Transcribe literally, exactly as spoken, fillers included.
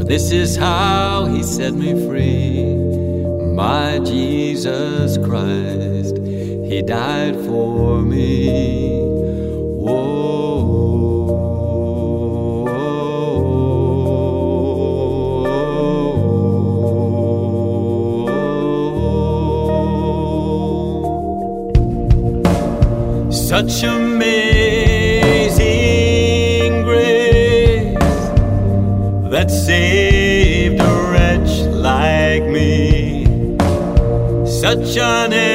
This is how he set me free. My Jesus Christ, he died for me. Such amazing grace that saved a wretch like me. Such an